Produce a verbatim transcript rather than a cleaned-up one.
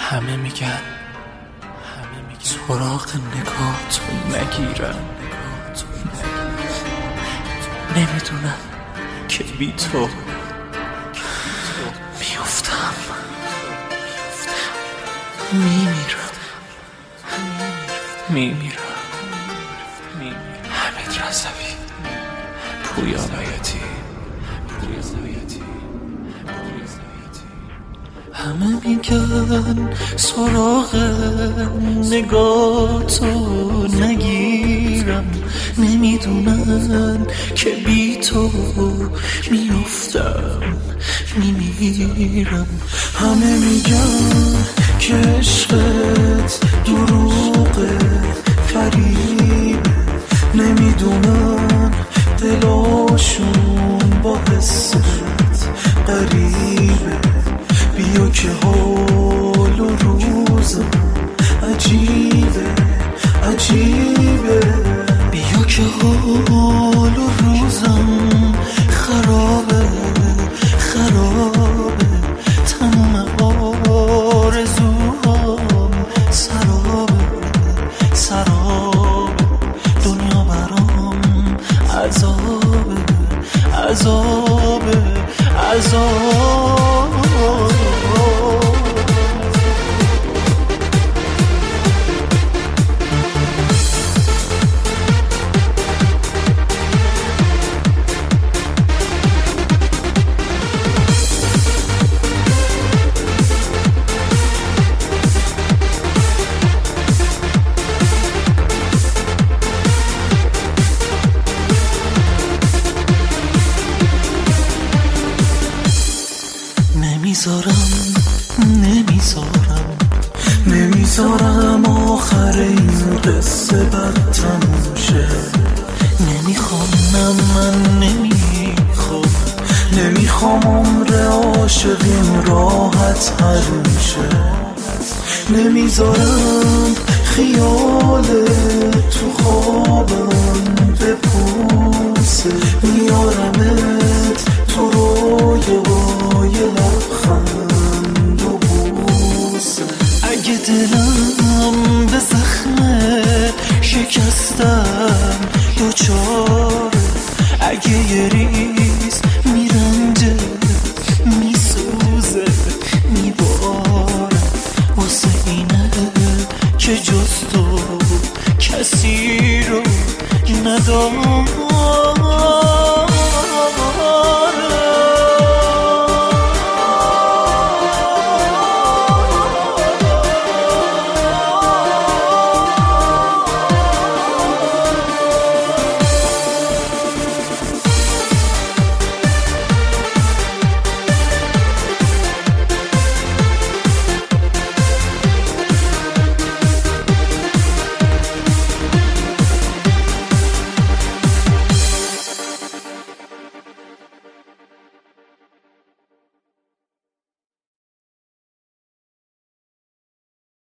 همه میگن سراغ نگاهتو نگیرم، نمیدونم که بی تو میافتم، میمیرم میمیرم حمید رضوی، پویا بیاتی. همه میگن سراغ نگاهتو نگیرم، نمیدونن که بی تو میافتم، میمیرم. همه میگن که عشقت دروغه، فریبه، نمیدونن دلاشون با حست قریبه. بیا که حال و روزم عجیبه عجیبه، بیا که حال و روزم خرابه خرابه، تمام آرزوهام سرابه سرابه، دنیا برام عذابه عذابه عذابه. نمیذارم نمیذارم نمیذارم آخر این قصه بد تموم شه. نمیخوام من نمیخوام نمیخوام عمر عاشقیم راحت حروم شه. نمیذارم خیال تو خوابم بپوسه، میارمت تو رویای لبخند و بوسه. اگه دلم به زخم شکستم دوچاره، اگه یه ریز میرنجه میسوزه میباره، واسه اینه که جز تو کسی رو ندارم.